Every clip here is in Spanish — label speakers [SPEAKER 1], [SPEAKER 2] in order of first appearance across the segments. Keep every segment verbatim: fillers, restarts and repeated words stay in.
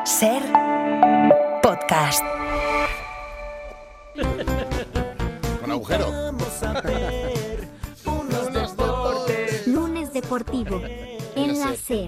[SPEAKER 1] Ser podcast.
[SPEAKER 2] Con agujero.
[SPEAKER 3] Lunes deportivo en la Ser.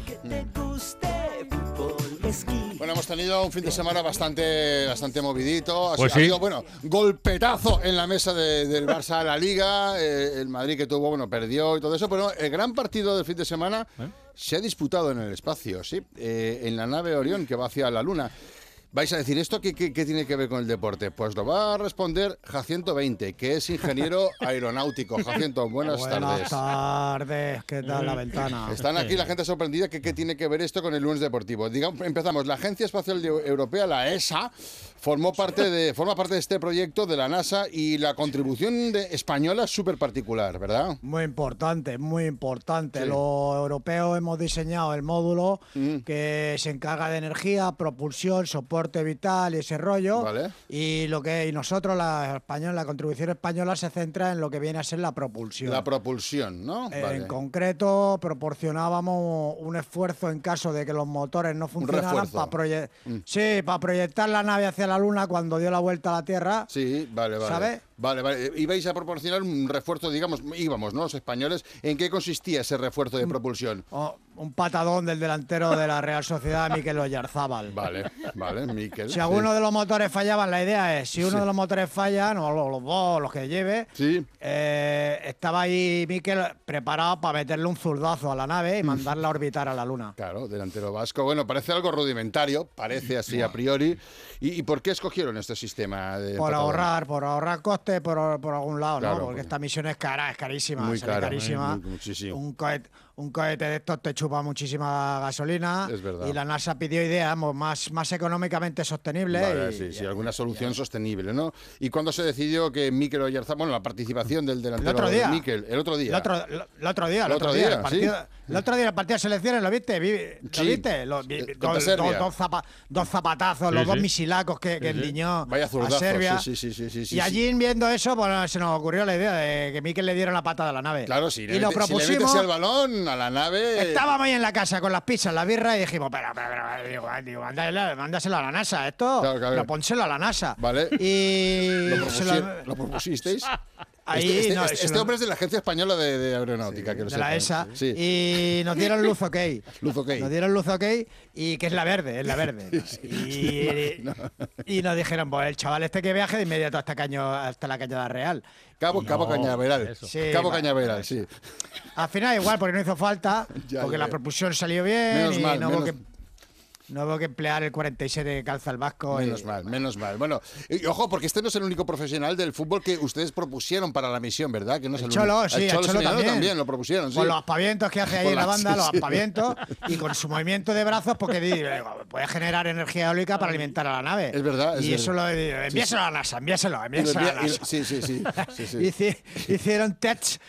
[SPEAKER 2] Bueno, hemos tenido un fin de semana bastante, bastante movidito. Ha,
[SPEAKER 4] Pues
[SPEAKER 2] sido,
[SPEAKER 4] sí.
[SPEAKER 2] ha sido, bueno, golpetazo en la mesa de, del Barça a la Liga. Eh, el Madrid que tuvo, bueno, perdió y todo eso. Pero el gran partido del fin de semana
[SPEAKER 4] ¿Eh?
[SPEAKER 2] se ha disputado en el espacio, sí. Eh, en la nave Orión que va hacia la Luna. Vais a decir, ¿esto qué, qué, qué tiene que ver con el deporte? Pues lo va a responder Jacinto veinte, que es ingeniero aeronáutico. Jacinto, buenas,
[SPEAKER 5] Buenas
[SPEAKER 2] tardes.
[SPEAKER 5] tardes, ¿qué tal la ventana?
[SPEAKER 2] Están aquí la gente sorprendida que qué tiene que ver esto con el lunes deportivo. Digamos, empezamos. La Agencia Espacial Europea, la E S A, formó parte de, forma parte de este proyecto de la NASA y la contribución de española es súper particular, ¿verdad?
[SPEAKER 5] Muy importante, muy importante.
[SPEAKER 2] Sí.
[SPEAKER 5] Los europeos hemos diseñado el módulo
[SPEAKER 2] Mm.
[SPEAKER 5] que se encarga de energía, propulsión, soporte vital y ese rollo.
[SPEAKER 2] Vale.
[SPEAKER 5] Y lo que y nosotros, la española, la contribución española se centra en lo que viene a ser la propulsión.
[SPEAKER 2] La propulsión, ¿no?
[SPEAKER 5] Eh,
[SPEAKER 2] Vale.
[SPEAKER 5] En concreto, proporcionábamos un esfuerzo en caso de que los motores no funcionaran
[SPEAKER 2] refuerzo.
[SPEAKER 5] para proye-
[SPEAKER 2] Mm.
[SPEAKER 5] sí, para proyectar la nave hacia la Luna cuando dio la vuelta a la Tierra.
[SPEAKER 2] Sí, vale, vale.
[SPEAKER 5] ¿Sabe?
[SPEAKER 2] Vale, vale. Ibais a proporcionar un refuerzo, digamos, íbamos, ¿no? Los españoles. ¿En qué consistía ese refuerzo de propulsión?
[SPEAKER 5] Oh, un patadón del delantero de la Real Sociedad, Mikel Oyarzábal.
[SPEAKER 2] Vale, vale, Miquel.
[SPEAKER 5] Si alguno
[SPEAKER 2] sí.
[SPEAKER 5] de los motores fallaban, la idea es, si uno
[SPEAKER 2] Sí.
[SPEAKER 5] de los motores fallan, o los, los dos, los que lleve,
[SPEAKER 2] Sí.
[SPEAKER 5] eh, estaba ahí Mikel preparado para meterle un zurdazo a la nave y mandarla a orbitar a la Luna.
[SPEAKER 2] Claro, delantero vasco. Bueno, parece algo rudimentario, parece así a priori. ¿Y, y por qué escogieron este sistema de
[SPEAKER 5] Por
[SPEAKER 2] patadón?
[SPEAKER 5] ahorrar, por ahorrar costes por, por algún lado,
[SPEAKER 2] Claro,
[SPEAKER 5] ¿no? Porque
[SPEAKER 2] porque-
[SPEAKER 5] esta misión es cara, es carísima,
[SPEAKER 2] Muy
[SPEAKER 5] sale
[SPEAKER 2] cara,
[SPEAKER 5] carísima.
[SPEAKER 2] muy- muchísimo.
[SPEAKER 5] Un cohete, un cohete de estos te chupa muchísima gasolina.
[SPEAKER 2] Es verdad.
[SPEAKER 5] Y la NASA pidió ideas mo- más, más económicamente sostenibles.
[SPEAKER 2] Vale,
[SPEAKER 5] y-
[SPEAKER 2] sí, sí,
[SPEAKER 5] y-
[SPEAKER 2] alguna solución sostenible, ¿no? ¿Y cuándo se decidió que Mikel Oyarzábal, bueno, la participación del delantero
[SPEAKER 5] otro día.
[SPEAKER 2] de Mikel, el otro día?
[SPEAKER 5] El otro, el- el otro día, el,
[SPEAKER 2] El
[SPEAKER 5] otro
[SPEAKER 2] otro
[SPEAKER 5] día,
[SPEAKER 2] día,
[SPEAKER 5] el partido,
[SPEAKER 2] sí.
[SPEAKER 5] el otro día el partido de selecciones, ¿lo viste? Vi- ¿Lo
[SPEAKER 2] Sí.
[SPEAKER 5] viste? Lo- vi-
[SPEAKER 2] Eh,
[SPEAKER 5] dos,
[SPEAKER 2] contra Serbia.
[SPEAKER 5] dos- dos zapa- dos zapatazos,
[SPEAKER 4] Sí,
[SPEAKER 5] los dos
[SPEAKER 4] sí.
[SPEAKER 5] misilacos que, que
[SPEAKER 4] Sí, sí.
[SPEAKER 5] endiñó
[SPEAKER 2] Vaya
[SPEAKER 5] a
[SPEAKER 2] zurdazo,
[SPEAKER 5] Serbia.
[SPEAKER 2] sí, sí, sí, sí, sí,
[SPEAKER 5] y
[SPEAKER 2] sí.
[SPEAKER 5] allí viendo eso, pues se nos ocurrió la idea de que Mikel le diera la pata de la nave.
[SPEAKER 2] Claro, si
[SPEAKER 5] y
[SPEAKER 2] le,
[SPEAKER 5] lo
[SPEAKER 2] mete- si le
[SPEAKER 5] propusimos.
[SPEAKER 2] metes el balón a la nave...
[SPEAKER 5] Estábamos ahí en la casa con las pizzas, la birra y dijimos, pero, pero, pero, digo, digo, mándaselo, mándaselo a la NASA, esto,
[SPEAKER 2] Claro, claro.
[SPEAKER 5] lo pónselo a la NASA.
[SPEAKER 2] Vale.
[SPEAKER 5] Y
[SPEAKER 2] ¿Lo,
[SPEAKER 5] se
[SPEAKER 2] propusi- ¿Lo propusisteis?
[SPEAKER 5] Ahí,
[SPEAKER 2] este este-
[SPEAKER 5] no,
[SPEAKER 2] este-
[SPEAKER 5] se
[SPEAKER 2] este
[SPEAKER 5] lo-
[SPEAKER 2] hombre es de la Agencia Española de, de Aeronáutica, que lo
[SPEAKER 5] de la
[SPEAKER 2] sepan.
[SPEAKER 5] E S A,
[SPEAKER 2] Sí.
[SPEAKER 5] y nos dieron luz ok.
[SPEAKER 2] Luz ok.
[SPEAKER 5] Nos dieron luz ok y que es la verde, es la verde. Y, y nos dijeron, pues el chaval este que viaje de inmediato hasta, Caño, hasta la Cañada Real.
[SPEAKER 2] Cabo, Cabo
[SPEAKER 4] No,
[SPEAKER 2] Cañaveral.
[SPEAKER 4] eso.
[SPEAKER 5] Sí,
[SPEAKER 2] Cabo
[SPEAKER 5] va-
[SPEAKER 2] Cañaveral, sí.
[SPEAKER 5] Al final igual, porque no hizo falta,
[SPEAKER 2] Ya,
[SPEAKER 5] porque
[SPEAKER 2] ya,
[SPEAKER 5] la
[SPEAKER 2] ya.
[SPEAKER 5] propulsión salió bien
[SPEAKER 2] Menos
[SPEAKER 5] y
[SPEAKER 2] mal,
[SPEAKER 5] no,
[SPEAKER 2] menos-
[SPEAKER 5] hubo que, no hubo que emplear el cuarenta y siete que calza el vasco.
[SPEAKER 2] Menos
[SPEAKER 5] y-
[SPEAKER 2] mal, menos mal. Bueno, y, ojo, porque este no es el único profesional del fútbol que ustedes propusieron para la misión, ¿verdad? Que no es
[SPEAKER 5] El
[SPEAKER 2] el
[SPEAKER 5] Cholo,
[SPEAKER 2] único.
[SPEAKER 5] sí, el Cholo
[SPEAKER 2] Sevillano
[SPEAKER 5] también.
[SPEAKER 2] lo propusieron, sí.
[SPEAKER 5] Con los aspavientos que hace ahí
[SPEAKER 2] Con
[SPEAKER 5] en la
[SPEAKER 2] la-
[SPEAKER 5] banda,
[SPEAKER 2] sí,
[SPEAKER 5] los
[SPEAKER 2] sí.
[SPEAKER 5] aspavientos, y con su movimiento de brazos, porque di- digo, puede generar energía eólica para alimentar a la nave.
[SPEAKER 2] Es verdad, es
[SPEAKER 5] Y
[SPEAKER 2] verdad.
[SPEAKER 5] eso lo digo, envíaselo a la NASA, envíaselo,
[SPEAKER 2] Y lo
[SPEAKER 5] envíaselo a la
[SPEAKER 2] envía- y-
[SPEAKER 5] NASA.
[SPEAKER 2] sí, sí, sí. sí, sí.
[SPEAKER 5] Hici- hicieron tests,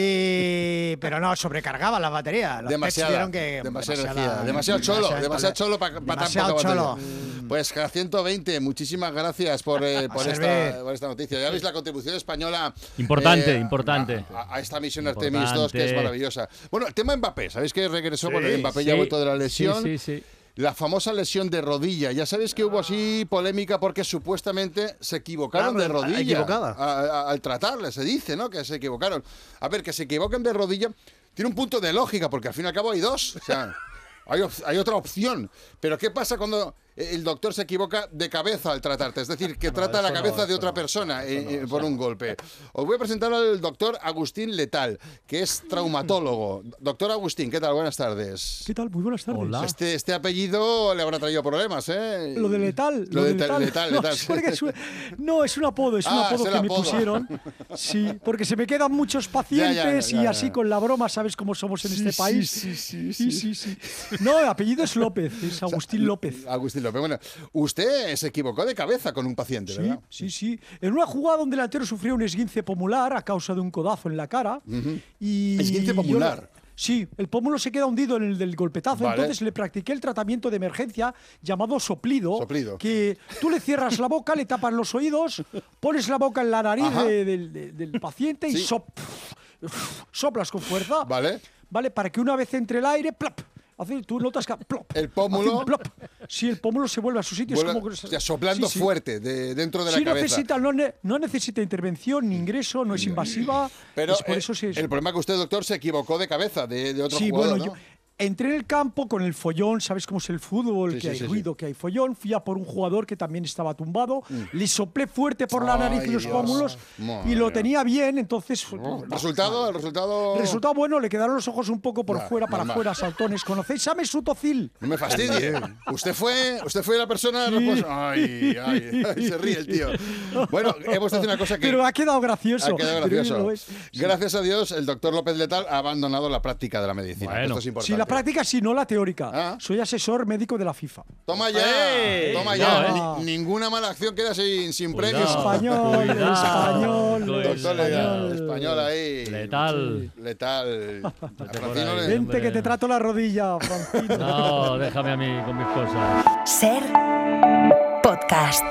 [SPEAKER 5] y... pero no, sobrecargaban las baterías. Los tests
[SPEAKER 2] Demasiada,
[SPEAKER 5] vieron que
[SPEAKER 2] demasiada
[SPEAKER 5] demasiada-
[SPEAKER 2] energía, demasiado cholo,
[SPEAKER 5] demasiada-
[SPEAKER 2] demasiado cholo para tan
[SPEAKER 5] demasiado
[SPEAKER 2] poca
[SPEAKER 5] cholo.
[SPEAKER 2] batería. Pues ciento veinte, muchísimas gracias por, eh, por, esta,
[SPEAKER 5] servir.
[SPEAKER 2] por esta noticia. Ya veis la contribución española
[SPEAKER 4] Importante,
[SPEAKER 2] eh,
[SPEAKER 4] importante.
[SPEAKER 2] A, a esta misión Artemis dos, que es
[SPEAKER 4] Importante.
[SPEAKER 2] maravillosa. Bueno, el tema Mbappé, ¿sabéis que regresó?
[SPEAKER 4] Sí,
[SPEAKER 2] Bueno, Mbappé ya ha
[SPEAKER 4] sí,
[SPEAKER 2] vuelto de la lesión.
[SPEAKER 4] Sí, sí, sí.
[SPEAKER 2] La famosa lesión de rodilla. Ya sabéis que hubo así polémica porque supuestamente se equivocaron de rodilla.
[SPEAKER 6] equivocada.
[SPEAKER 2] A- a- al tratarle, se dice, ¿no? Que se equivocaron. A ver, que se equivoquen de rodilla tiene un punto de lógica, porque al fin y al cabo hay dos. O sea, hay, op- hay otra opción. Pero ¿qué pasa cuando el doctor se equivoca de cabeza al tratarte? Es decir, que trata la
[SPEAKER 4] eso no,
[SPEAKER 2] cabeza de
[SPEAKER 4] eso
[SPEAKER 2] otra
[SPEAKER 4] no,
[SPEAKER 2] persona
[SPEAKER 4] eso
[SPEAKER 2] eh,
[SPEAKER 4] no,
[SPEAKER 2] eh,
[SPEAKER 4] eso
[SPEAKER 2] por un golpe. Os voy a presentar al doctor Agustín Letal, que es traumatólogo. Doctor Agustín, ¿qué tal? Buenas tardes.
[SPEAKER 7] ¿Qué tal? Muy buenas tardes.
[SPEAKER 4] Hola.
[SPEAKER 2] Este, este apellido le habrá traído problemas, ¿eh?
[SPEAKER 7] Lo de letal.
[SPEAKER 2] Lo de letal, letal,
[SPEAKER 7] No,
[SPEAKER 2] letal.
[SPEAKER 7] es porque es un- no, es un apodo, es un
[SPEAKER 2] Ah,
[SPEAKER 7] apodo
[SPEAKER 2] es el
[SPEAKER 7] que me
[SPEAKER 2] apodo.
[SPEAKER 7] pusieron. Sí, porque se me quedan muchos pacientes
[SPEAKER 2] Ya, ya, ya,
[SPEAKER 7] y
[SPEAKER 2] ya.
[SPEAKER 7] así con la broma, ¿sabes cómo somos en
[SPEAKER 2] Sí,
[SPEAKER 7] este
[SPEAKER 2] sí,
[SPEAKER 7] país?
[SPEAKER 2] sí, sí,
[SPEAKER 7] sí, sí, sí. No, el apellido es López, es Agustín López.
[SPEAKER 2] Agustín López. Bueno, usted se equivocó de cabeza con un paciente,
[SPEAKER 7] Sí,
[SPEAKER 2] ¿verdad?
[SPEAKER 7] sí, sí. En una jugada un delantero sufrió un esguince pomular a causa de un codazo en la cara. y
[SPEAKER 2] Esguince
[SPEAKER 7] yo-
[SPEAKER 2] pomular.
[SPEAKER 7] Sí, el pómulo se queda hundido en el del golpetazo,
[SPEAKER 2] Vale.
[SPEAKER 7] entonces le practiqué el tratamiento de emergencia llamado soplido,
[SPEAKER 2] Soplido.
[SPEAKER 7] que tú le cierras la boca, le tapas los oídos, pones la boca en la nariz
[SPEAKER 2] Ajá.
[SPEAKER 7] de- del- de- del paciente y
[SPEAKER 2] Sí.
[SPEAKER 7] sop- soplas con fuerza,
[SPEAKER 2] Vale.
[SPEAKER 7] ¿vale? Para que una vez entre el aire, plop, hace, tú notas que plop,
[SPEAKER 2] El pómulo.
[SPEAKER 7] hace un plop. Sí, el pómulo se vuelve a su sitio.
[SPEAKER 2] Vuelve-
[SPEAKER 7] es como que,
[SPEAKER 2] o sea, soplando
[SPEAKER 7] sí, sí.
[SPEAKER 2] fuerte de, dentro de
[SPEAKER 7] Sí,
[SPEAKER 2] la cabeza.
[SPEAKER 7] necesita, no, ne- no necesita intervención ni ingreso, no es invasiva.
[SPEAKER 2] Pero
[SPEAKER 7] es por
[SPEAKER 2] eh,
[SPEAKER 7] eso sí es-
[SPEAKER 2] el problema es que usted, doctor, se equivocó de cabeza de, de otro
[SPEAKER 7] Sí,
[SPEAKER 2] jugador,
[SPEAKER 7] bueno,
[SPEAKER 2] ¿no?
[SPEAKER 7] yo entré en el campo con el follón, ¿sabes cómo es el fútbol?
[SPEAKER 2] Sí,
[SPEAKER 7] que
[SPEAKER 2] sí,
[SPEAKER 7] hay
[SPEAKER 2] sí,
[SPEAKER 7] ruido, que hay follón. Fui a por un jugador que también estaba tumbado, le soplé fuerte por la
[SPEAKER 2] Ay,
[SPEAKER 7] nariz y los
[SPEAKER 2] Dios.
[SPEAKER 7] pómulos
[SPEAKER 2] Madre
[SPEAKER 7] y lo
[SPEAKER 2] mía.
[SPEAKER 7] tenía bien, entonces...
[SPEAKER 2] Oh, ¿Resultado? ¿El resultado?
[SPEAKER 7] Resultado bueno, le quedaron los ojos un poco por
[SPEAKER 2] Ya,
[SPEAKER 7] fuera, para
[SPEAKER 2] normal.
[SPEAKER 7] afuera, saltones. ¿Conocéis a Mesut Özil?
[SPEAKER 2] No me fastidie. Usted fue, usted fue la persona responsable. Ay, ay, ay, se ríe el tío. Bueno, hemos hecho una cosa que
[SPEAKER 7] Pero ha quedado gracioso.
[SPEAKER 2] ha quedado
[SPEAKER 7] Pero
[SPEAKER 2] gracioso.
[SPEAKER 7] lo es.
[SPEAKER 2] Gracias a Dios, el doctor López Letal ha abandonado la práctica de la medicina.
[SPEAKER 4] Bueno.
[SPEAKER 2] Esto es importante.
[SPEAKER 7] Sí, la práctica sí, no la teórica.
[SPEAKER 2] Ah.
[SPEAKER 7] Soy asesor médico de la FIFA.
[SPEAKER 2] Toma ya,
[SPEAKER 4] ¡Ey!
[SPEAKER 2] toma
[SPEAKER 4] Cuidado,
[SPEAKER 2] ya.
[SPEAKER 7] ¿eh?
[SPEAKER 2] Ni- ninguna mala acción queda sin, sin
[SPEAKER 4] Cuidado.
[SPEAKER 2] premio.
[SPEAKER 7] Español,
[SPEAKER 4] Cuidado.
[SPEAKER 7] español,
[SPEAKER 4] Cuidado.
[SPEAKER 2] Doctor Letal,
[SPEAKER 7] español.
[SPEAKER 2] español ahí.
[SPEAKER 4] Letal.
[SPEAKER 2] Letal. A
[SPEAKER 4] por
[SPEAKER 2] Francino
[SPEAKER 4] ahí.
[SPEAKER 2] le-
[SPEAKER 7] Vente
[SPEAKER 4] Hombre.
[SPEAKER 7] que te trato la rodilla, Francino.
[SPEAKER 4] No, déjame a mí con mis cosas.
[SPEAKER 1] Ser podcast.